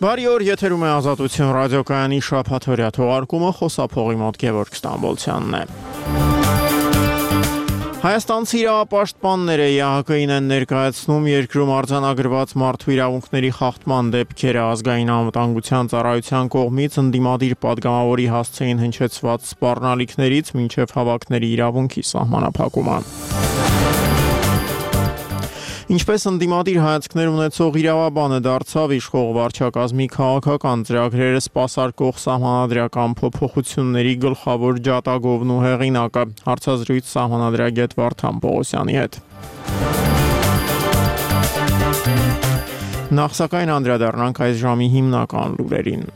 Բարի օր, եթերում է Ազատություն ռադիոկայանի շաբաթօրյա թողարկումը, խոսափողի մոտ Գևորգ Ստամբոլցյանն է։ Հայաստանցի իրավապաշտպանները ԵԱՀԿ-ին են ներկայացնում երկրում արձանագրված մարդու իրավունքների խախտման դեպքերը ազգային անվտանգության ծառայության կողմից ընդդիմադիր падգամավորի հասցեին հնչեցված սպառնալիքներից մինչև հավաքների իրավունքի սահմանափակումը։ Ինչպես ընդդիմադիր հայացքներ ունեցող իրավաբանը դարձավ իշխող վարչակազմի քաղաքական ծրագրերը սպասարկող սահմանադրական փոփոխությունների գլխավոր ջատագովն ու հեղինակը, հարցազրույց սահմանադրագետ Վարդան Պողոսյանի հետ։ Նախ սակայն անդրադառնանք այս ժամի հիմնական լուրերին։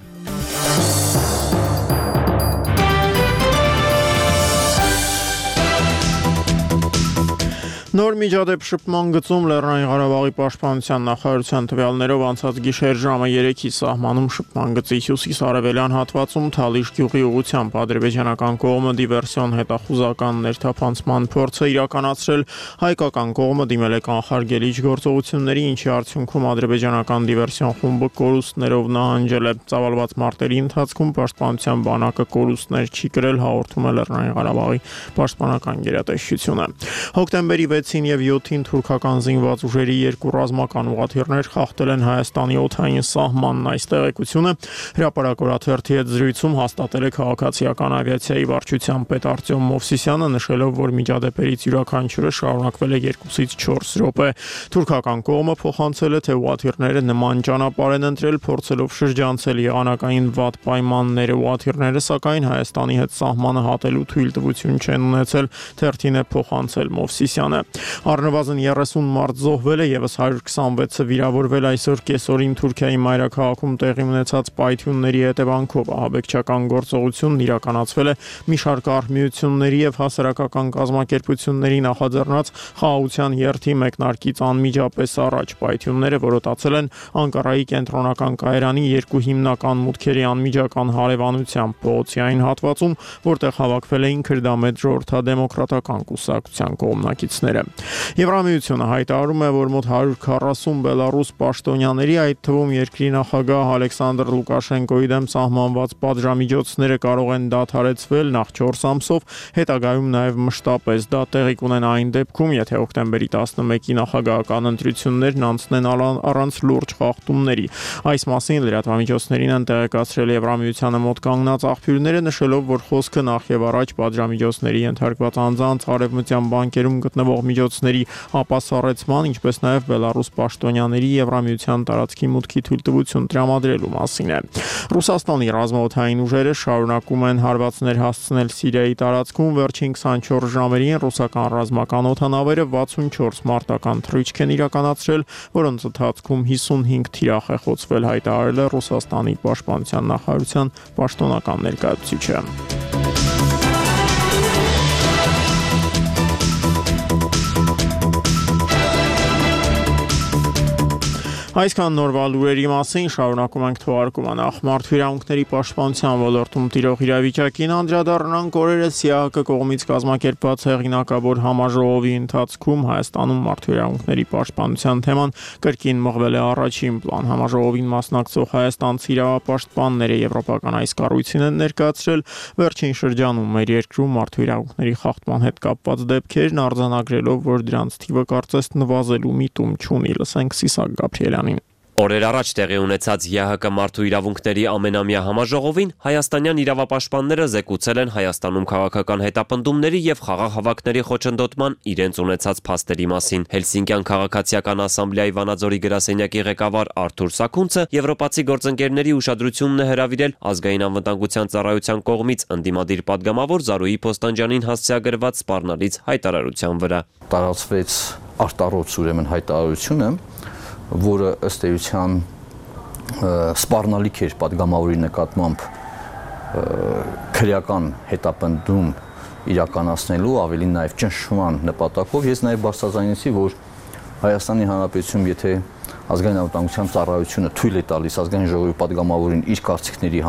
Նոր միջադեպ շփման գծում Լեռնային Ղարաբաղի պաշտպանության նախարարության տվյալներով անցած գիշեր ժամը 3-ի սահմանում շփման գծի հյուսիս-արևելյան հատվածում Թալիշ գյուղի ուղղությամբ ադրբեջանական կողմը դիվերսիոն հետախուզական ներթափանցման փորձ է իրականացրել, հայկական կողմը դիմել է կանխարգելիչ գործողությունների, ինչի արդյունքում ադրբեջանական դիվերսիոն խումբը կորուստներով նահանջել է։ Ծավալված մարտերի ընթացքում պաշտպանության բանակը կորուստներ չի կրել, հաղորդում է Լեռնային Ղարաբաղի պաշտպանական գերատեսչությունը։ Հոկտեմբերի 6-ին եւ 7-ին թուրքական զինված ուժերի երկու ռազմական ուղղաթիռներ խախտել են Հայաստանի օդային սահմանն, այս տեղեկությունը հրապարակորաթերթի հետ զրույցում հաստատել է քաղաքացիական ավիացիայի վարչության պետ Արտյոմ Մովսիսյանը, նշելով, որ միջադեպերից յուրաքանչյուրը շարունակվել է 2-ից 4 րոպե։ Թուրքական կողմը փոխանցել է, թե ուղղաթիռները նման ճանապարհ են ընտրել, փորձելով շրջանցել եղանակային վատ պայմանները։ Ուղղաթիռները, սակայն, Հայաստանի հետ սահմանը հատելու թույլտվություն չեն ունեցել, թերթին է փոխանցել Մովսիսյանը։ Առնվազն 30 մարդ զոհվել է, եւս 126-ը վիրավորվել այսօր կեսօրին Թուրքիայի մայրաքաղաքում տեղի ունեցած պայթյունների հետևանքով ահաբեկչական գործողությունն իրականացվել է մի շարք արհմիությունների եւ հասարակական կազմակերպությունների նախաձեռնած խաղաղության երթի մեկնարկից անմիջապես առաջ։ Պայթյունները որոտացել են Անկարայի կենտրոնական կայարանի երկու հիմնական մուտքերի անմիջական հարևանությամբ փողոցի այն հատվածում, որտեղ հավաքվել էին քրդամետ ժողովրդադեմոկրատական կուսակցության կողմնակիցները։ Եվրամիությունը հայտարարում է, որ մոտ 140 բելարուս պաշտոնյաների, այդ թվում երկրի նախագահ Ալեքսանդր Լուկաշենկոյի դեմ սահմանված պատժամիջոցները կարող են դադարեցվել նախ 4 ամսով, հետագայում նաև մշտապես դա տեղի կունենա այն դեպքում, եթե հոկտեմբերի 11-ի նախագահական ընտրություններն անցնեն առանց լուրջ խախտումների։ Այս մասին լրատվամիջոցներին են տեղեկացրել Եվրամիությանը մոտ կանգնած աղբյուրները, նշելով, որ խոսքը նախ եւ առաջ պատժամիջոցների ենթարկված անձանց արևմտյան բանկերում գտնվող միջոցների ապասառեցման, ինչպես նաև Բելարուս պաշտոնյաների Եվրամիության տարածքի մուտքի թույլտվություն տրամադրելու մասին է։ Ռուսաստանի ռազմաօդային ուժերը շարունակում են հարվածներ հասցնել Սիրիայի տարածքում։ Վերջին 24 ժամերին ռուսական ռազմական օդանավերը 64 մարտական թռիչք են իրականացրել, որոնց ընթացքում 55 թիրախ է խոցվել, հայտարարել է Ռուսաստանի պաշտպանության նախարարության պաշտոնական ներկայացուցիչը։ Այսքան նորվա լուրերի մասին, շարունակում ենք թողարկումը։ Նախ մարդու իրավունքների պաշտպանության ոլորտում տիրող իրավիճակին անդրադառնանք։ Օրերս ԵԱՀԿ կողմից կազմակերպված հեղինակավոր համաժողովի ընթացքում Հայաստանում մարդու իրավունքների պաշտպանության թեման կրկին մղվել է առաջին պլան։ Համաժողովին մասնակցող հայաստանցի իրավապաշտպանները եվրոպական այս կառույցին են ներկայացրել վերջին շրջանում մեր երկրում մարդու իրավունքների խախտման հետ կապված դեպքերն արձանագրելով, որ դրանց թիվը կարծես նվազելու միտում չունի։ Լսենք Սիսակ Գաբրիելյանին։ Օրեր առաջ տեղի ունեցած ԵԱՀԿ մարդու իրավունքների ամենամյա համաժողովին հայաստանյան իրավապաշտպանները զեկուցել են Հայաստանում քաղաքական հետապնդումների եւ խաղաղ հավաքների խոչընդոտման իրենց ունեցած փաստերի մասին։ Հելսինկյան քաղաքացիական ասամբլեայի Վանաձորի գրասենյակի ղեկավար Արթուր Սաքունցը եվրոպացի գործընկերների ուշադրությունն է հրավիրել ազգային անվտանգության ծառայության կողմից ընդդիմադիր падգամավոր Զարուհի Փոստանջյանին հասցեագրված սպառնալից հայտարարության վրա։ Տարածվեց արտառոց ուրեմն հայտարարությունը, որը ըստ էության սպառնալիք էր падգամավորի նկատմամբ քրեական հետապնդում իրականացնելու, ավելի նաև ճնշման նպատակով։ Ես նաև բարձրաձայնեցի, որ Հայաստանի Հանրապետությունում, եթե ազգային անվտանգության ծառայությունը թույլ է տալիս ազգային ժողովի падգամավորին իր կարծիքների համար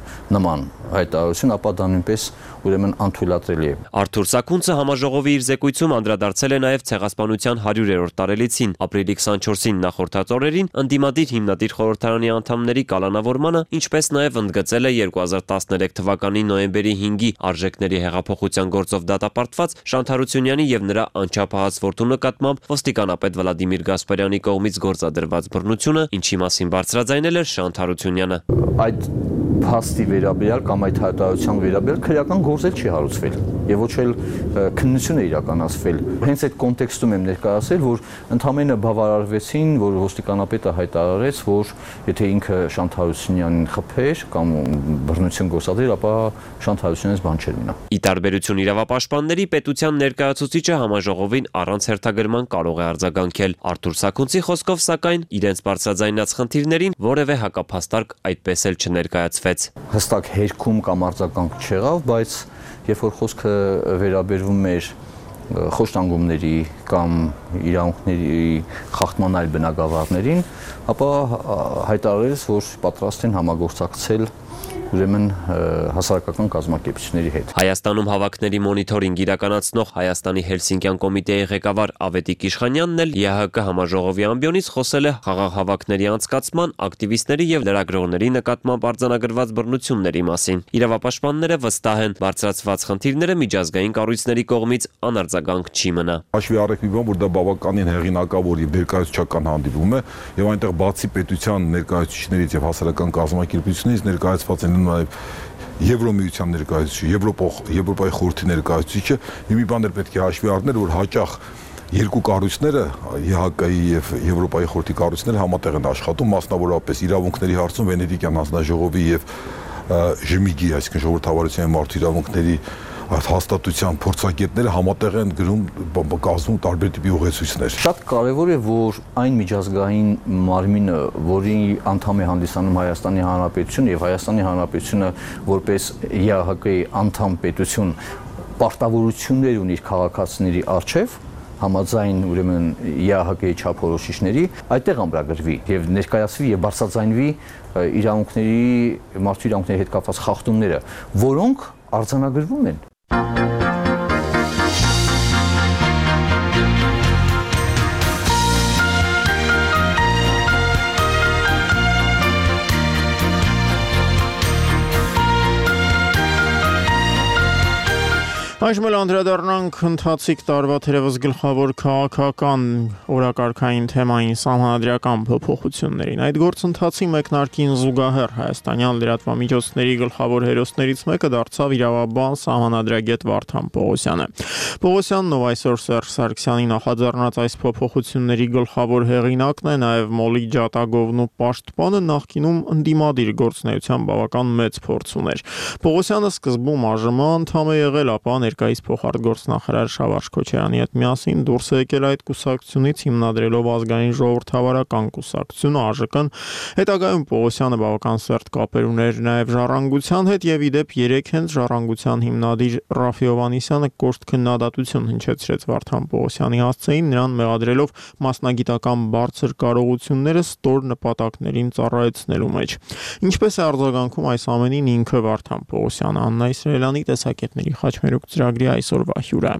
նման հայտարարություն, ապա դա նույնպես ուրեմն անթույլատրելի է։ Արթուր Սաքունցը համաժողովի իր զեկույցում անդրադարձել է նաև ցեղասպանության 100-րդ տարելիցին, ապրիլի 24-ին նախորդած օրերին ընդդիմադիր հիմնադիր խորհրդարանի անդամների կալանավորմանը, ինչպես նաև ընդգծել է 2013 թվականի նոյեմբերի 5-ի արժեքների հեղափոխության գործով դատապարտված Շանթ Հարությունյանի եւ նրա անչափահաս որդու նկատմամբ ոստիկանապետ Վլադիմիր Գասպարյանի կողմից գործադրված բռնությունը, ինչի մասին բարձրաձայնել էր Շանթ Հարությունյանը։ Այդ փաստի վերաբերյալ կամ այդ հայտարարության վերաբերյալ քրեական գործել չի հարուցվել եւ ոչ էլ քննություն է իրականացվել։ Հենց այդ կոնտեքստում եմ ներկայացրել, որ ընդհանրապես բավարարվեցին, որ ոստիկանապետը հայտարարեց, որ եթե ինքը Շանթ Հարությունյանին խփեր կամ բռնություն գործադրեր, ապա Շանթ Հարությունյանից բան չէր մնա։ Ի տարբերություն իրավապաշտպանների, պետության ներկայացուցիչը համաժողովին առանց հերթագրման կարող է արձագանքել։ Արթուր Սաքունցի խոսքով, սակայն, իրենց բարձրաձայնած խնդիրներին որևէ հակափաստարկ այդպես էլ չներկայացվեց։ Հստակ հերքում կամ արձագանք չեղավ, բայց երբ որ խոսքը վերաբերվում էր խոշտանգումների կամ իրավունքների խախտման այլ բնագավառներին, ապա հայտարարեց, որ պատրաստ են համագործակցել ուրեմն հասարակական կազմակերպությունների հետ։ Հայաստանում հավաքների մոնիթորինգ իրականացնող Հայաստանի Հելսինկյան կոմիտեի ղեկավար Ավետիք Իշխանյանն էլ ԵՀԿ համաժողովի ամբիոնից խոսել է խաղաղ հավաքների անցկացման, ակտիվիստների եւ լրագրողների նկատմամբ արձանագրված բռնությունների մասին։ Իրավապաշտպանները վստահ են, բարձրացված խնդիրները միջազգային կառույցների կողմից անարձագանք չի մնա։ Հաշվի առեք մի բան, որ դա բավականին հեղինակավոր եւ ներկայացուցչական հանդիպում է եւ այնտեղ բացի պետության ներկայացուցիչներից եւ հասարակական կազմակերպություններից ներկայացված են նաև Եվրոմիության ներկայացուցիչը, Եվրոպայի խորհրդի ներկայացուցիչը, մի բան էլ պետք է հաշվի առնել, որ հաճախ երկու կառույցները, ԵՀԿ-ի եւ Եվրոպայի խորհրդի կառույցները համատեղ են աշխատում, մասնավորապես իրավունքների հարցում Վենետիկյան հանձնաժողովի եւ ԺՄԻԳ-ի, այսինքն ժողովրդավարության մարդու իրավունքների հաստատության փորձագետները համատեղ են գրում կազմում տարբեր տիպի ուղեցույցներ։ Շատ կարևոր է, որ այն միջազգային մարմինը, որի անդամ է հանդիսանում Հայաստանի Հանրապետությունը եւ Հայաստանի Հանրապետությունը որպես ԵԱՀԿ-ի անդամ պետություն պարտավորություններ ունի իր քաղաքացիների առջև, համաձայն ուրեմն ԵԱՀԿ-ի չափորոշիչների, այդտեղ ամրագրվի եւ ներկայացվի եւ բարձրաձայնվի իրավունքների, մարդու իրավունքների հետ կապված խախտումները, որոնք արձանագրվում են։ Այժմ էլ անդրադառնանք ընթացիկ տարվա թերևս գլխավոր քաղաքական օրակարգային թեմային սահմանադրական փոփոխություններին։ Այդ գործընթացի մեկնարկին զուգահեռ հայաստանյան լրատվամիջոցների գլխավոր հերոսներից մեկը դարձավ իրավաբան սահմանադրագետ Վարդան Պողոսյանը։ Պողոսյանն, ով այսօր Սերժ Սարգսյանի նախաձեռնած այս փոփոխությունների գլխավոր հեղինակն է, նաև Մոլի ջատագովն ու պաշտպանը, նախկինում ընդդիմադիր գործունեության բավական մեծ փորձ ուներ։ Պողոսյանը սկզբում ԱԺՄ անդամ է եղել, ապա ներկայիս փոխարտգործնախարար Շավարժ Քոչարյանի հետ միասին դուրս է եկել այդ կուսակցությունից, հիմնադրելով ազգային ժողովրդավարական կուսակցություն ԱԺԿ-ն։ Հետագայում Պողոսյանը բավական սերտ կապեր ուներ նաև Ժառանգության հետ եւ իդեպ 3 հենց Ժառանգության հիմնադիր Ռաֆի Հովհաննիսյանը կոշտ քննադատություն հնչեցրեց Վարդան Պողոսյանի հասցեին, նրան մեղադրելով մասնագիտական բարձր կարողությունները ստոր նպատակներին ծառայեցնելու մեջ։ Ինչպես է արձագանքում այս ամենին ինքը Վարդան Պողոսյանը, Աննա Իսրայելյանի տեսակետների խաչմերուկ ծրագրի այսօրվա հյուրը։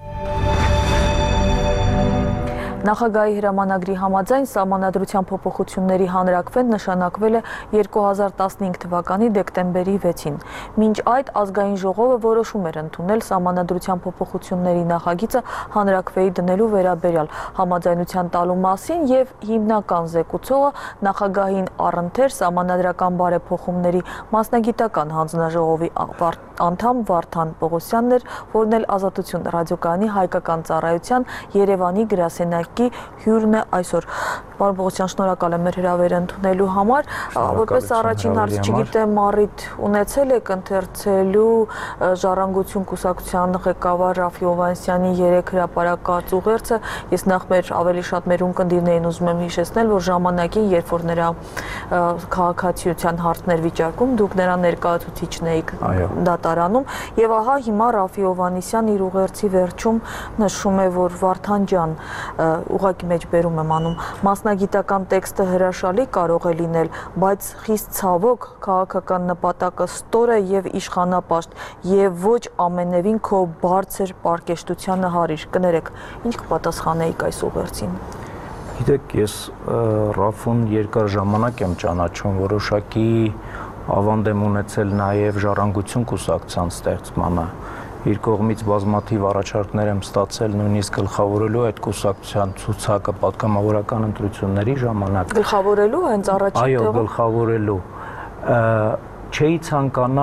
Նախագահի հրամանագրի համաձայն սահմանադրության փոփոխությունների հանրաքվեն նշանակվել է 2015 թվականի դեկտեմբերի 6-ին։ Մինչ այդ ազգային ժողովը որոշում էր ընդունել սահմանադրության փոփոխությունների նախագիծը հանրաքվեի դնելու վերաբերյալ համաձայնության տալու մասին եւ հիմնական զեկուցողը նախագահին առընթեր սահմանադրական բարեփոխումների մասնագիտական հանձնաժողովի անդամ Վարդան Պողոսյանն էր, որն էլ Ազատություն ռադիոկայանի հայկական ծառայության Երևանի գրասենյակի հյուրն է այսօր։ Պարոն Պողոսյան, շնորհակալ եմ մեր հրավերը ընդունելու համար։ Որպես առաջին հարց, չգիտեմ, առիթ ունեցել եք ընթերցելու Ժառանգություն կուսակցության ղեկավար Ռաֆի Հովհաննիսյանի 3 հրապարակած ուղերձը։ Ես նախ ավելի շատ մեր ունկնդիրներին ուզում եմ հիշեցնել, որ ժամանակին, երբ որ նրա քաղաքացիության հարցներ վիճակում, դուք նրա ներկայացուցիչն էիք դատարանում, եւ ահա հիմա Ռաֆի Հովհաննիսյան իր ուղերձի վերջում նշում է, որ Վարդան ջան, ուղղակի մեջբերում եմ անում, մասնագիտական տեքստը հրաշալի կարող է լինել, բայց խիստ ցավոք քաղաքական նպատակը ստոր է եւ իշխանապաշտ եւ ոչ ամենևին քո բարձր պարկեշտությանը հարիր։ Կներեք, ինչ կպատասխանեիք այս ուղերձին։ Գիտեք, ես Ռաֆուն երկար ժամանակ եմ ճանաչում, որոշակի ավանդ եմ ունեցել նաև ժառանգություն կուսակցության ստեղծմանը։ Իր կողմից բազմաթիվ առաջարկներ եմ ստացել նույնիսկ գլխավորելու այդ կուսակցության ցուցակը պատգամավորական ընտրությունների ժամանակ։ Գլխավորելու հենց առաջին տեղը։ Այո, գլխավորելու։ Չէի ցանկանա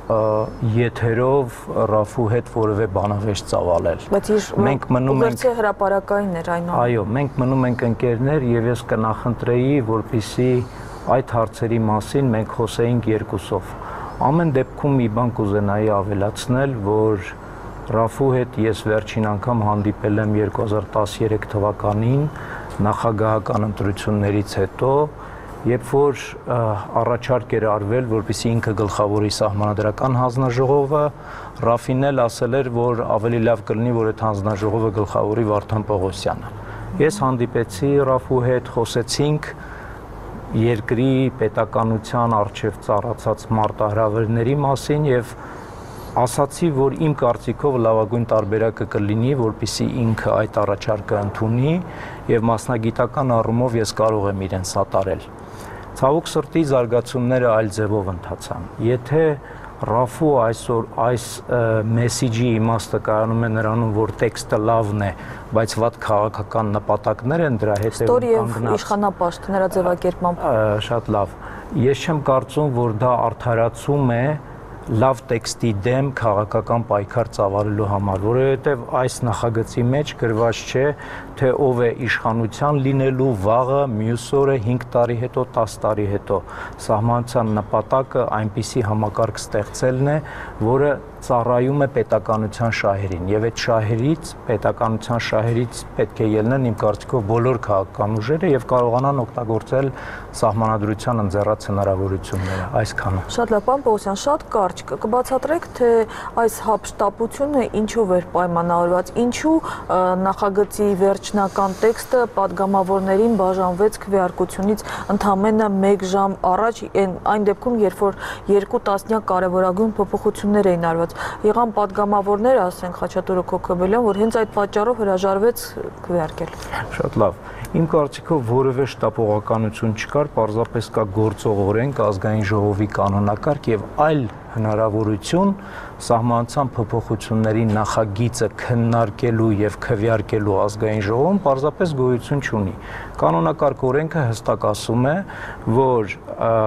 եթերով Ռաֆու հետ որևէ բանավեճ ծավալել։ Բայց մենք մնում ենք հրապարակային էր այն։ Այո, մենք մնում ենք ընկերներ եւ ես կնախընտրեի, որպեսզի այդ հարցերի մասին մենք խոսեինք երկուսով։ Ամեն դեպքում մի բան կուզենայի ավելացնել, որ Ռաֆու հետ ես վերջին անգամ հանդիպել եմ 2013 թվականին նախագահական ընտրություններից հետո, երբ որ առաջարկ էր արվել, որպեսզի ինքը գլխավորի սահմանադրական հանձնաժողովը, Ռաֆին էլ ասել էր, որ ավելի լավ կլինի, որ այդ հանձնաժողովը գլխավորի Վարդան Պողոսյանը։ Ես հանդիպեցի Ռաֆու հետ, խոսեցինք երկրի պետականության առջև ծառացած մարտահրավերների մասին եւ ասացի, որ իմ կարծիքով լավագույն տարբերակը կլինի, որպեսզի ինքը այդ առաջարկը ընդունի եւ մասնագիտական առումով ես կարող եմ իրեն սատարել։ Ցավոք սրտի զարգացումները այլ ձևով ընթացան։ Եթե Ռաֆու այսօր այս մեսիջի իմաստը կայանում է նրանում, որ տեքստը լավն է, բայց վատ քաղաքական նպատակներ են դրա հետևում կանգնած։ Ստոր եւ իշխանապաշտ նրա ձևակերպմամբ։ Շատ լավ։ Ես չեմ կարծում, որ դա արդարացում է լավ տեքստի դեմ քաղաքական պայքար ծավալելու համար, որովհետև այս նախագծի մեջ գրված չէ, թե ով է իշխանության լինելու վաղը, մյուս օրը, 5 տարի հետո, 10 տարի հետո։ Սահմանության նպատակը այնպիսի համակարգ ստեղծելն է, որը ծառայում է պետականության շահերին, եւ այդ շահերից, պետականության շահերից պետք է ելնեն իմ կարծիքով բոլոր քաղաքական ուժերը եւ կարողանան օգտագործել սահմանադրության ընձեռած հնարավորությունները, այսքանը։ Շատ լավ, պարոն Պողոսյան, շատ կարճ կբացատրեք, թե այս հափշտապությունը ինչով էր պայմանավորված, ինչու նախագծի վերջնական տեքստը պատգամավորներին բաժանվեց քվեարկությունից ընդամենը 1 ժամ առաջ, այն դեպքում, երբ որ 2 տասնյակ կարևորագույն փոփոխություններ էին արված։ Եղան պատգամավորներ, ասենք Խաչատուրը Քոքոբելյան, որ հենց այդ պատճառով հրաժարվեց քվեարկել։ Շատ լավ։ Իմ կարծիքով որևէ շտապողականություն չկար, պարզապես կա գործող օրենք, ազգային ժողովի կանոնակարգ եւ այլ հնարավորություն սահմանության փոփոխությունների նախագիծը քննարկելու եւ քվեարկելու ազգային ժողովում պարզապես գոյություն չունի։ Կանոնակարգ օրենքը հստակ ասում է, որ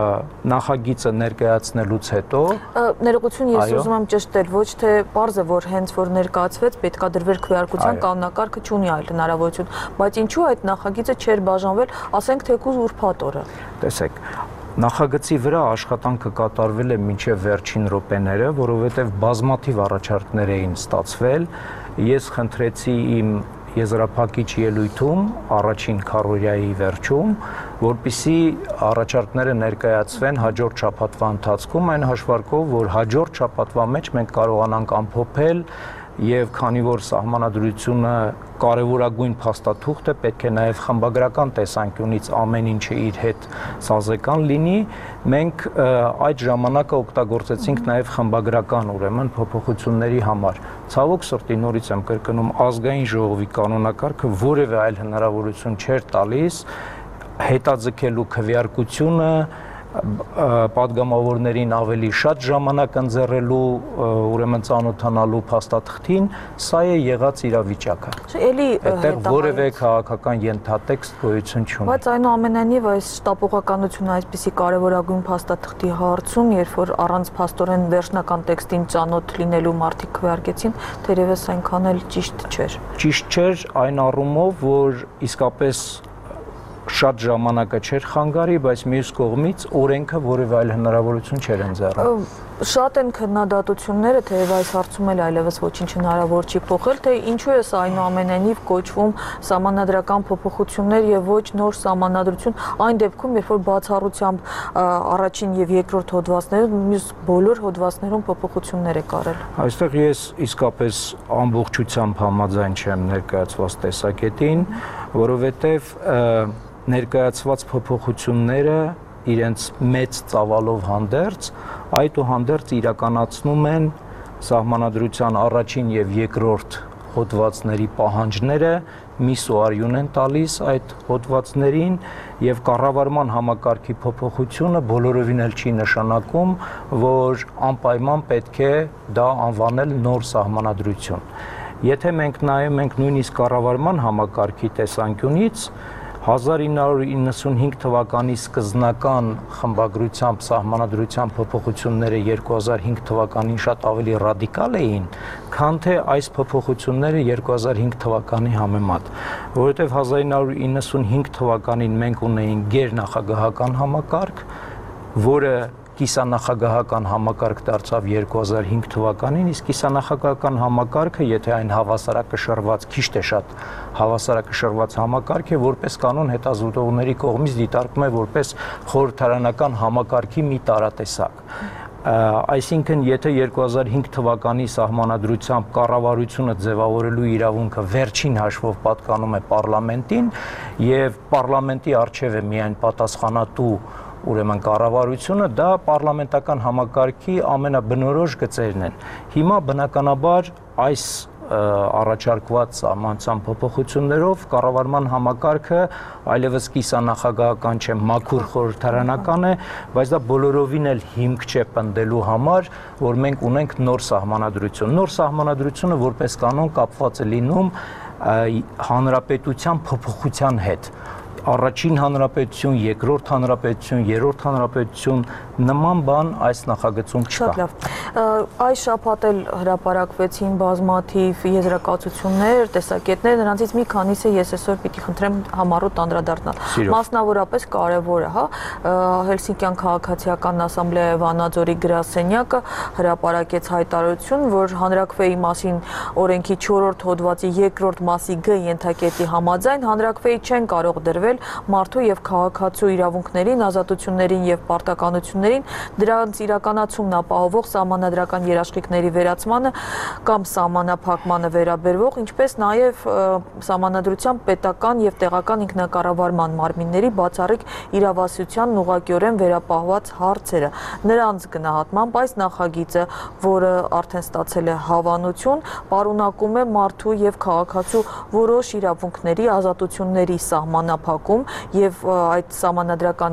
նախագիծը ներկայացնելուց հետո ներողություն, ես ուզում եմ ճշտել, ոչ թե պարզ է, որ հենց որ ներկայացվեց պետք է դրվեր քվեարկության կանոնակարգը չունի այլ հնարավորություն, բայց ինչու այդ նախագիծը չէր բաժանվել, ասենք թեկուզ ուրբաթ օրը։ Տեսեք, նախագծի վրա աշխատանքը կատարվել է մինչև վերջին րոպեները, որովհետև բազմաթիվ առաջարկներ էին ստացվել։ Ես խնդրեցի իմ եզրափակիչ ելույթում առաջին քառորյայի վերջում, որպեսզի առաջարկները ներկայացվեն հաջորդ շաբաթվա ընթացքում, այն հաշվարկով, որ հաջորդ շաբաթվա մեջ մենք կարողանանք ամփոփել եւ քանի որ սահմանադրությունը կարևորագույն փաստաթուղթ է, պետք է նաեւ խմբագրական տեսանկյունից ամեն ինչը իր հետ սազեկան լինի, մենք այդ ժամանակը օգտագործեցինք նաեւ խմբագրական ուրեմն փոփոխությունների համար։ Ցավոք սրտի նորից եմ կրկնում, ազգային ժողովի կանոնակարգը որևէ այլ հնարավորություն չէր տալիս հետաձգելու քվեարկությունը պատգամավորներին ավելի շատ ժամանակ ընձեռելու, ուրեմն ծանոթանալու փաստաթղթին, սա է եղած իրավիճակը։ Այդտեղ որևէ քաղաքական ենթատեքստ գոյություն չունի։ Բայց այնուամենայնիվ այս շտապողականությունը այսպիսի կարևորագույն փաստաթղթի հարցում, երբ որ առանց փաստորեն վերջնական տեքստին ծանոթ լինելու մարդիկ քվեարկեցին, թերևս այնքան էլ ճիշտ չէր։ Ճիշտ չէր այն առումով, որ իսկապես շատ ժամանակը չէր խանգարի, բայց մյուս կողմից օրենքը որևէ այլ հնարավորություն չէր ընձեռում։ Շատ են քննադատությունները, թեև այս հարցում էլ այլևս ոչինչ հնարավոր չի փոխել, թե ինչու է սա այնուամենայնիվ կոչվում սահմանադրական փոփոխություններ եւ ոչ նոր սահմանադրություն, այն դեպքում, երբ որ բացառությամբ առաջին եւ երկրորդ հոդվածներում, մյուս բոլոր հոդվածներում փոփոխություններ է կարել։ Այստեղ ես իսկապես ամբողջությամբ համաձայն չեմ ներկայացված տեսակետին, որովհետև ներկայացված փոփոխությունները իրենց մեծ ծավալով հանդերձ, այդուհանդերձ իրականացնում են սահմանադրության առաջին եւ երկրորդ հոդվածների պահանջները, միս ու արյուն են տալիս այդ հոդվածներին եւ կառավարման համակարգի փոփոխությունը բոլորովին էլ չի նշանակում, որ անպայման պետք է դա անվանել նոր սահմանադրություն։ Եթե մենք նայում ենք նույնիսկ կառավարման համակարգի տեսանկյունից, 1995 թվականի սկզբնական խմբագրությամբ սահմանադրության փոփոխությունները 2005 թվականին շատ ավելի ռադիկալ էին, քան թե այս փոփոխությունները 2005 թվականի համեմատ, որովհետև 1995 թվականին մենք ունեինք գերնախագահական համակարգ, որը կիսանախագահական համակարգ դարձավ 2005 թվականին, իսկ կիսանախագահական համակարգը, եթե այն հավասարակշռված, քիչ թե շատ հավասարակշռված համակարգ է, որպես կանոն հետազոտողների կողմից դիտարկվում է որպես խորհրդարանական համակարգի մի տարատեսակ։ Այսինքն, եթե 2005 թվականի սահմանադրությամբ կառավարությունը ձևավորելու իրավունքը վերջին հաշվով պատկանում է պարլամենտին եւ պարլամենտի արչեւ է միայն պատասխանատու ուրեմն կառավարությունը, դա պարլամենտական համակարգի ամենաբնորոշ գծերն են։ Հիմա բնականաբար այս առաջարկված սահմանության փոփոխություններով կառավարման համակարգը այլևս կիսանախագահական չէ, մաքուր խորհրդարանական է, բայց դա բոլորովին էլ հիմք չէ պնդելու համար, որ մենք ունենք նոր սահմանադրություն։ Նոր սահմանադրությունը որպես կանոն կապված է լինում հանրապետության փոփոխության հետ։ Առաջին հանրապետություն, երկրորդ հանրապետություն, երրորդ հանրապետություն նման բան այս նախագծում չկա։ Շատ լավ։ Այս շաբաթ էլ հրապարակվեցին բազմաթիվ եզրակացություններ, տեսակետներ, նրանցից մի քանիսը ես այսօր պիտի խնդրեմ համառոտ անդրադառնալ։ Մասնավորապես կարևորը, հա, Հելսինկյան քաղաքացիական ասամբլեայի Վանաձորի գրասենյակը հրապարակեց հայտարարություն, որ հանրաքվեի մասին օրենքի 4-րդ հոդվածի 2-րդ մասի Գ ենթակետի համաձայն հանրաքվեի չեն կարող դրվել մարդու եւ քաղաքացու իրավունքներին, ազատություններին եւ պարտականություններին, դրանց իրականացումն ապահովող սահմանադրական երաշխիքների վերացմանը կամ սահմանափակմանը վերաբերվող, ինչպես նաեւ սահմանադրության պետական եւ տեղական ինքնակառավարման մարմինների բացառիկ իրավասությունն ուղղակիորեն վերապահված հարցերը։ Նրանց գնահատմամբ այս նախագիծը, որը արդեն ստացել է հավանություն, պարունակում է մարդու եւ քաղաքացու որոշ իրավունքների, ազատությունների սահմանափակում եւ այդ սահմանադրական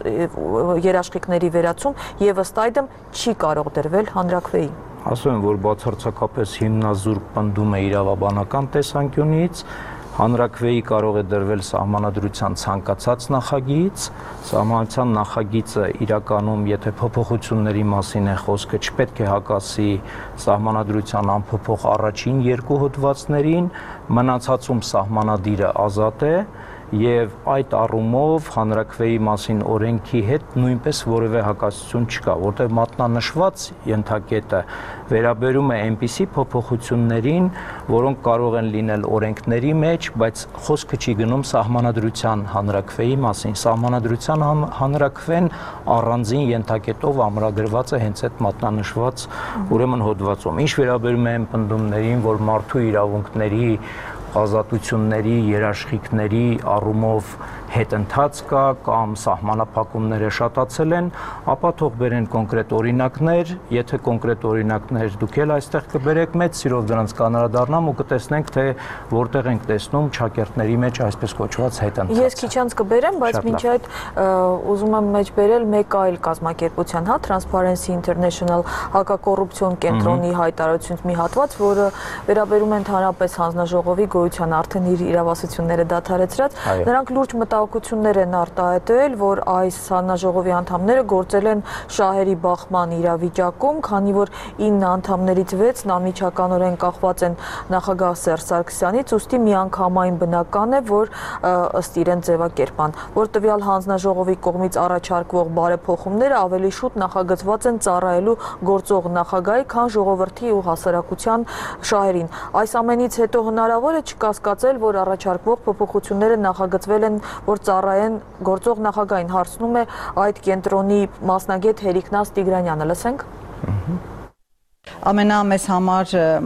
երաշխիքների վերացում եւ ըստ այդմ չի կարող դրվել հանրաքվեի։ Ասում եմ, որ բացարձակապես հիմնազուրկ պնդում է իրավաբանական տեսանկյունից, հանրաքվեի կարող է դրվել սահմանադրության ցանկացած նախագիծ, սահմանադրության նախագիծը իրականում, եթե փոփոխությունների մասին է խոսքը, չպետք է հակասի սահմանադրության անփոփոխ առաջին երկու հոդվածներին, մնացածում սահմանադիրը ազատ է եւ այդ առումով հանրաքվեի մասին օրենքի հետ նույնպես որևէ հակասություն չկա, որտեղ մատնանշված ենթակետը վերաբերում է այնպիսի փոփոխություններին, որոնք կարող են լինել օրենքների մեջ, բայց խոսքը չի գնում սահմանադրության հանրաքվեի մասին։ Սահմանադրության հանրաքվեն առանձին ենթակետով ամրագրված է հենց այդ մատնանշված ուրեմն հոդվածում։ Ինչ վերաբերում է այն պնդումներին, որ մարդու իրավունքների ազատությունների, երաշխիքների առումով հետընթաց կա կամ սահմանափակումները շատացել են, ապա թող բերեն կոնկրետ օրինակներ, եթե կոնկրետ օրինակներ դուք էլ այստեղ կբերեք, մեծ սիրով դրանց կանրադառնամ ու կտեսնենք, թե որտեղ ենք տեսնում ճակերտների մեջ այսպես կոչված հետընթաց։ Ես քիչ անց կբերեմ, բայց մինչ այդ ուզում եմ մեջ բերել մեկ այլ կազմակերպության, հա, Transparency International հակակոռուպցիոն կենտրոնի հայտարարությունից մի հատված, որը վերաբերում է ընդհանրապես հանձնաժողովի գոյության արդեն իր իրավասությունները դադարեցրած, նրանք լուրջ մտահոգություններ են արտահայտել, որ այս հանձնաժողովի անդամները գործել են շահերի բախման իրավիճակում, քանի որ 9 անդամներից 6-ն անմիջականորեն կախված են նախագահ Սերժ Սարգսյանից, ուստի միանգամայն բնական է, որ ըստ իրեն ձևակերպան, որ տվյալ հանձնաժողովի կողմից առաջարկվող բարեփոխումները ավելի շուտ նախագծված են ծառայելու գործող նախագահի, քան ժողովրդի ու հասարակության շահերին։ Այս ամենից հետո հնարավոր է չկասկածել, որ առաջարկվող փոփոխությունները նախագծվել են, որ ծառայեն գործող նախագահին, հարցնում է այդ կենտրոնի մասնագետ Հերիկնաս Տիգրանյանը, լսենք։ Ամենամեծ համար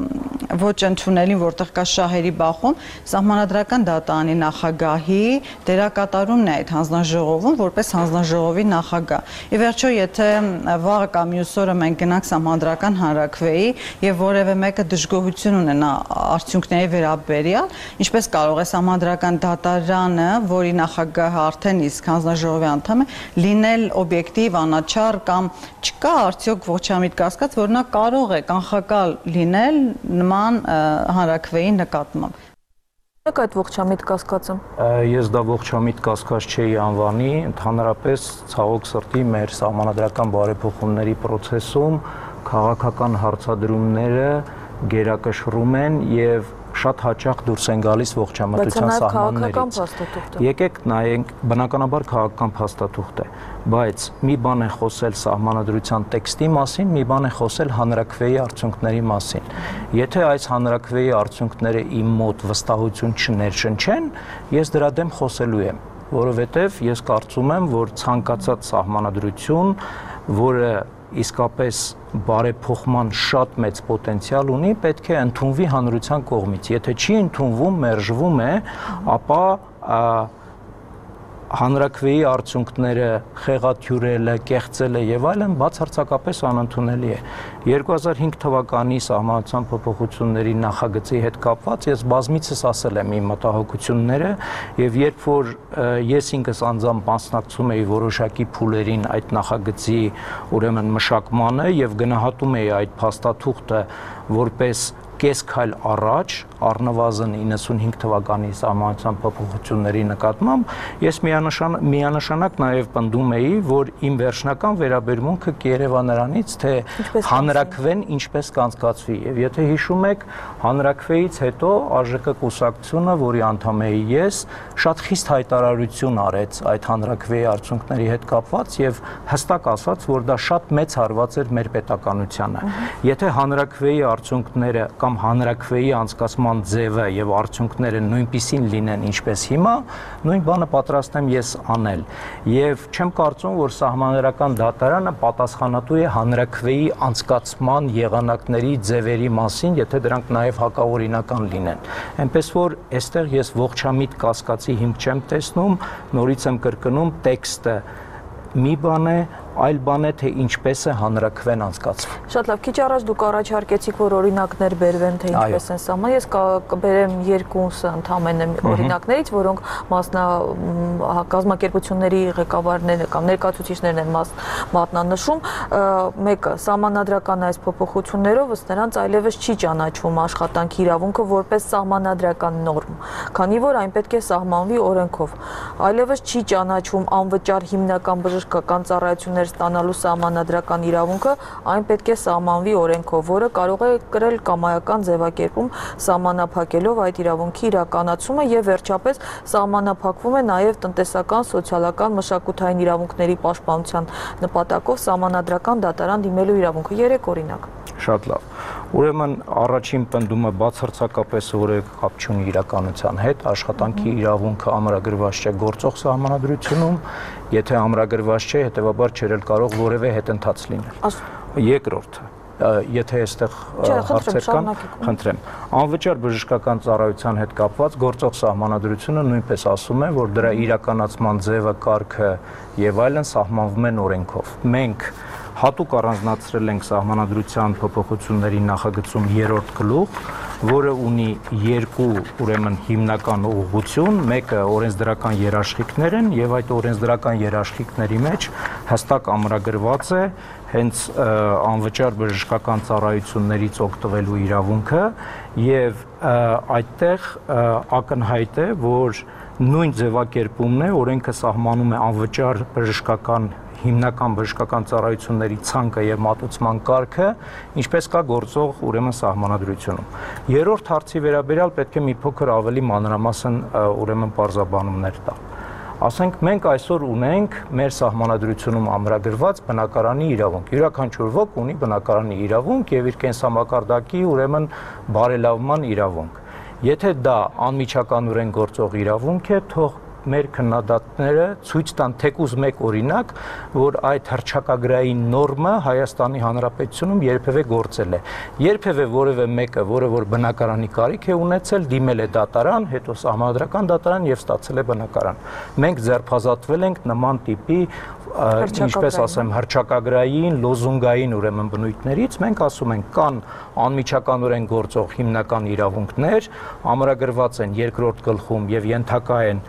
ոչ ընդունելին, որտեղ կա շահերի բախում, Սահմանադրական դատարանի նախագահի դերակատարումն է այդ հանձնաժողովում որպես հանձնաժողովի նախագահ։ Ի վերջո, եթե վաղը կամ մյուս օրը մենք գնանք Սահմանադրական հանրաքվեի եւ որևէ մեկը դժգոհություն ունենա արդյունքների վերաբերյալ, ինչպես կարող է Սահմանադրական դատարանը, որի նախագահը արդեն իսկ հանձնաժողովի անդամ է, լինել օբյեկտիվ, անաչառ կամ չկա արդյոք ողջամիտ կասկած, որ նա կարող է կանխակալ լինել նման հանրաքվեի նկատմամբ։ Այդ ողջամիտ կասկածը։ Ես դա ողջամիտ կասկած չէի անվանի, ընդհանրապես ցավոք սրտի մեր սահմանադրական բարեփոխումների process-ում քաղաքական հարցադրումները գերակշռում են եւ շատ հաճախ դուրս են գալիս ողջամտության սահմաններից։ Եկեք նայենք, բնականաբար քաղաքական փաստաթուղթ է, բայց մի բան է խոսել սահմանադրության տեքստի մասին, մի բան է խոսել հանրաքվեի արդյունքների մասին։ Եթե այս հանրաքվեի արդյունքները իմ մոտ վստահություն չներշնչեն, ես դրա դեմ խոսելու եմ, որովհետև ես կարծում եմ, որ ցանկացած սահմանադրություն, որը իսկապես բարեփոխման շատ մեծ պոտենցիալ ունի, պետք է ընդունվի հանրության կողմից։ Եթե չի ընդունվում, մերժվում է, ապա հանրաքվեի արդյունքները խեղաթյուրելը, կեղծելը եւ այլն բացարձակապես անընդունելի է։ 2005 թվականի սահմանադրության փոփոխությունների նախագծի հետ կապված ես բազմիցս ասել եմ իմ մտահոգությունները եւ երբ որ ես ինքս անձամբ մասնակցում էի որոշակի փուլերին այդ նախագծի ուրեմն մշակմանը եւ գնահատում էի այդ փաստաթուղթը որպես կես քայլ առաջ առնվազն 95 թվականի սահմանադրության փոփոխությունների նկատմամբ ես միանշանակ նաև պնդում էի, որ իմ վերջնական վերաբերմունքը կերևա նրանից, թե հանրաքվեն ինչպես կանցկացվի եւ եթե հիշում եք, հանրաքվեից հետո ԱԺԿ կուսակցությունը, որի անդամ էի ես, շատ խիստ հայտարարություն արեց այդ հանրաքվեի արդյունքների հետ կապված եւ հստակ ասաց, որ դա շատ մեծ հարված էր մեր պետականությանը։ Եթե հանրաքվեի արդյունքները կամ հանրաքվեի անցկացման ձևը եւ արդյունքները նույնպիսին լինեն ինչպես հիմա, նույն բանը պատրաստ եմ ես անել։ Եվ չեմ կարծում, որ սահմանադրական դատարանը պատասխանատու է հանրաքվեի անցկացման եղանակների ձևերի մասին, եթե դրանք նաեւ հակաօրինական լինեն։ Այնպես որ այստեղ ես ողջամիտ կասկածի հիմք չեմ տեսնում, նորից եմ կրկնում, տեքստը մի բան է, այլ բան է, թե ինչպես է հանրաքվեն անցկացվում։ Շատ լավ, քիչ առաջ դուք առաջարկեցիք, որ օրինակներ բերվեն, թե ինչպես են սահման։ Ես կբերեմ երկուսը ընդամենը օրինակներից, որոնք կազմակերպությունների ղեկավարները կամ ներկայացուցիչներն են մատնանշում։ Մեկը սահմանադրական այս փոփոխություններով ըստ նրանց այլևս չի ճանաչվում աշխատանքի իրավունքը որպես սահմանադրական նորմ, քանի որ այն պետք է սահմանվի օրենքով։ Այլևս չի ճանաչվում անվճար հիմնական բժշկական ծառայություններ ստանալու սահմանադրական իրավունքը, այն պետք է սահմանվի օրենքով, որը կարող է կրել կամայական ձևակերպում սահմանափակելով այդ իրավունքի իրականացումը եւ վերջապես սահմանափակվում է նաեւ տնտեսական, սոցիալական, մշակութային իրավունքների պաշտպանության նպատակով սահմանադրական դատարան դիմելու իրավունքը։ 3 օրինակ։ Շատ լավ։ Ուրեմն առաջին պնդումը բացարձակապես որևէ կապ չունի իրականության հետ, աշխատանքի իրավունքը ամրագրված չէ գործող սահմանադրությունում, եթե ամրագրված չէ, հետեւաբար չէր կարող որևէ հետընթաց լինել։ Երկրորդը, եթե այստեղ հարցեր կան, խնդրեմ։ Անվճար բժշկական ծառայության հետ կապված գործող սահմանադրությունը նույնպես ասում է, որ դրա իրականացման ձևը, կարգը եւ այլն սահմանվում են օրենքով։ Մենք հատուկ առանձնացրել ենք սահմանադրության փոփոխությունների նախագծում 3-րդ գլուխ, որը ունի երկու ուրեմն հիմնական ուղղություն, մեկը օրենսդրական երաշխիքներ են եւ այդ օրենսդրական երաշխիքների մեջ հստակ ամրագրված է հենց անվճար բժշկական ծառայություններից օգտվելու իրավունքը եւ այդտեղ ակնհայտ է, որ նույն ձևակերպումն է օրենքը սահմանում է անվճար բժշկական հիմնական բժշկական ծառայությունների ցանկը եւ մատուցման կարգը, ինչպես կա գործող ուրեմն սահմանադրությունում։ Երրորդ հարցի վերաբերյալ պետք է մի փոքր ավելի մանրամասն ուրեմն պարզաբանումներ տալ։ Ասենք մենք այսօր ունենք մեր սահմանադրությունում ամրագրված բնակարանի իրավունք։ Յուրաքանչյուր ոք ունի բնակարանի իրավունք եւ իր կենսամակարդակի ուրեմն բարելավման իրավունք։ Եթե դա անմիջականորեն գործող իրավունք է, թող մեր քննադատները ցույց տան թեկուզ մեկ օրինակ, որ այդ հռչակագրային նորմը Հայաստանի Հանրապետությունում երբևէ գործել է։ Երբևէ որևէ մեկը, որը որ բնակարանի կարիք է ունեցել, դիմել է դատարան, հետո սահմանադրական դատարան եւ ստացել է բնակարան։ Մենք ձերբազատվել ենք նման տիպի ինչպես ասեմ, հռչակագրային, լոզունգային ուրեմն բնույթներից, մենք ասում ենք կան անմիջականորեն գործող հիմնական իրավունքներ, ամրագրված են երկրորդ գլխում եւ ենթակա են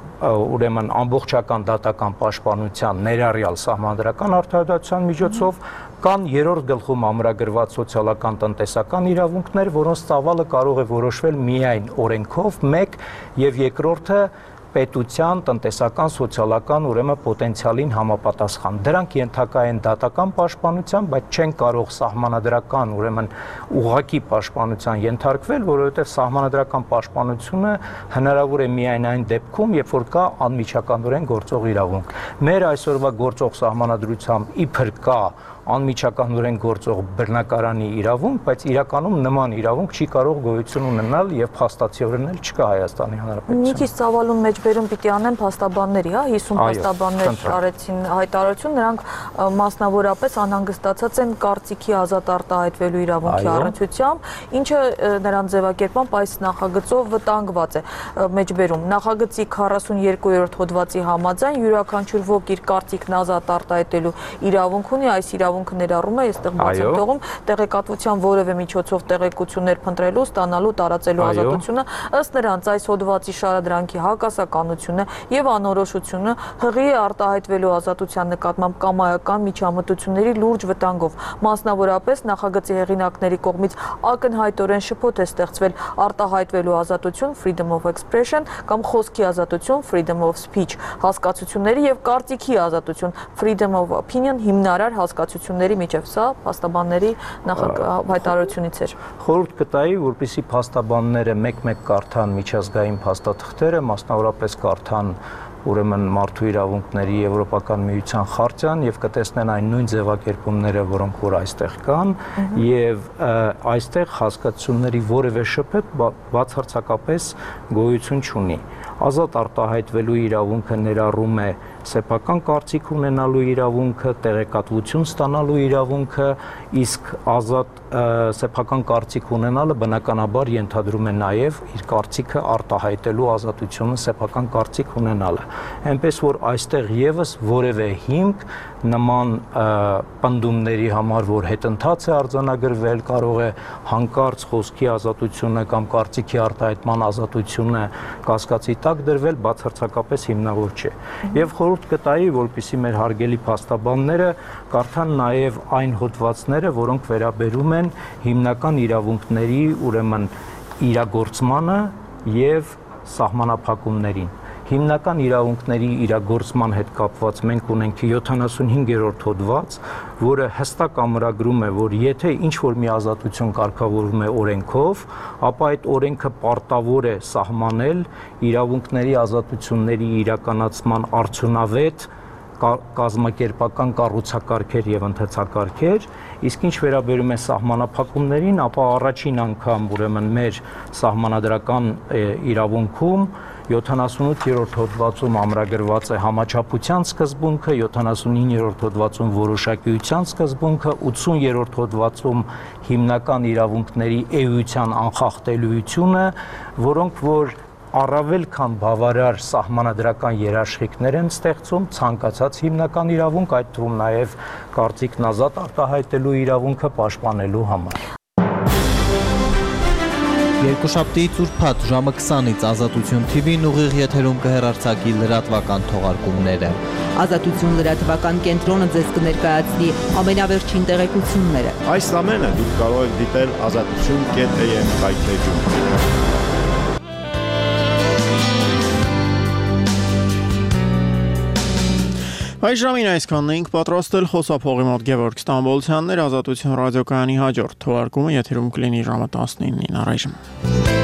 ուրեմն ամբողջական դատական պաշտպանության ներառյալ սահմանադրական արդարադատության միջոցով, կան երրորդ գլխում ամրագրված սոցիալական տնտեսական իրավունքներ, որոնց ծավալը կարող է որոշվել միայն օրենքով, մեկ եւ երկրորդը պետության, տնտեսական, սոցիալական ուրեմն պոտենցիալին համապատասխան։ Դրանք ենթակա են դատական պաշտպանության, բայց չեն կարող սահմանադրական ուրեմն ուղղակի պաշտպանության ենթարկվել, որովհետև սահմանադրական պաշտպանությունը հնարավոր է միայն այն դեպքում, երբ որ կա անմիջականորեն գործող իրավունք։ Մեր այսօրվա գործող սահմանադրությամբ իբր կա անմիջականորեն գործող բռնակարանի իրավունք, բայց իրականում նման իրավունք չի կարող գոյություն ունենալ եւ փաստացիորեն էլ չկա Հայաստանի Հանրապետությունում։ Մի քիչ ծավալուն մեջբերում պիտի անեն փաստաբանների, 50 փաստաբաններ արեցին հայտարարություն, նրանք մասնավորապես անհանգստացած են կարծիքի ազատ արտահայտվելու իրավունքի առնչությամբ, ինչը նրանց ձևակերպամբ այս նախագծով վտանգված է մեջբերում։ Նախագծի 42-րդ հոդվածի համաձայն յուրաքանչյուր ոք իր կարծիքն ազատ արտահայտելու իրավունք ունի, այս իրավունքը ներառում է, այստեղ բաց եմ թողում, տեղեկատվության որևէ միջոցով տեղեկություններ փնտրելու, ստանալու, տարածելու ազատությունը, ըստ նրանց այս հոդվածի շարադրանքի հակասականությունը եւ անորոշությունը հղի է արտահայտվելու ազատության նկատմամբ կամայական միջամտությունների լուրջ վտանգով։ Մասնավորապես նախագծի հեղինակների կողմից ակնհայտորեն շփոթ է ստեղծվել արտահայտվելու ազատություն freedom of expression կամ խոսքի ազատություն freedom of speech հասկացությունների եւ կարծիքի ազատություն freedom of opinion հիմնարար հասկացությունների միջև։ Սա փաստաբանների հայտարարությունից էր։ Խորհուրդ կտայի, որպեսզի փաստաբանները մեկ-մեկ կարդան միջազգային փաստաթղթերը, մասնավորապես կարդան ուրեմն մարդու իրավունքների Եվրոպական միության խարտիան եւ կտեսնեն այն նույն ձևակերպումները, որոնք որ այստեղ կան, եւ այստեղ հասկացությունների որևէ շփոթ բացարձակապես գոյություն չունի։ Ազատ արտահայտվելու իրավունքը ներառում է սեփական կարծիք ունենալու իրավունքը, տեղեկատվություն ստանալու իրավունքը, իսկ ազատ սեփական կարծիք ունենալը բնականաբար ենթադրում է նաև իր կարծիքը արտահայտելու ազատությունը, սեփական կարծիք ունենալը։ Այնպես որ այստեղ եւս որևէ հիմք նման պնդումների համար, որ հետընթաց է արձանագրվել, կարող է հանկարծ խոսքի ազատությունը կամ կարծիքի արտահայտման ազատությունը կասկածի տակ դրվել, բացարձակապես հիմնավոր չէ։ Եվ խորհուրդ կտայի, որպեսզի մեր հարգելի փաստաբանները կարդան նաև այն հոդվածները, որոնք վերաբերում են հիմնական իրավունքների ուրեմն իրագործմանը եւ սահմանափակումներին։ Հիմնական իրավունքների իրագործման հետ կապված մենք ունենք 75-րդ հոդված, որը հստակ ամրագրում է, որ եթե ինչ-որ մի ազատություն կարգավորվում է օրենքով, ապա այդ օրենքը պարտավոր է սահմանել իրավունքների ազատությունների իրականացման արդյունավետ կազմակերպական կառուցակարգեր եւ ընթացակարգեր, իսկ ինչ վերաբերում է սահմանափակումներին, ապա առաջին անգամ ուրեմն մեր սահմանադրական իրավունքում 78-րդ հոդվածում ամրագրված է համաչափության սկզբունքը, 79-րդ հոդվածում որոշակիության սկզբունքը, 80-րդ հոդվածում հիմնական իրավունքների էության անխախտելիությունը, որոնք որ առավել քան բավարար սահմանադրական երաշխիքներ են ստեղծում ցանկացած հիմնական իրավունք, այդ թվում նաև կարծիքն ազատ արտահայտելու իրավունքը պաշտպանելու համար։ Երկուշաբթիից ուրբաթ ժամը 20-ից Ազատություն TV-ն ուղիղ եթերում կհեռարձակի լրատվական թողարկումները։ Ազատություն լրատվական կենտրոնը ձեզ կներկայացնի ամենավերջին տեղեկությունները։ Այս ամենը դուք կարող եք դիտել azatutun.am կայքէջում։ Այս ժամին այսքանն էինք պատրաստել, խոսափողի մոտ Գևորգ Ստամբոլցյանն էր, Ազատություն ռադիոկայանի հաջորդ թողարկումը եթերում կլինի ժամը 19-ին առայժմ։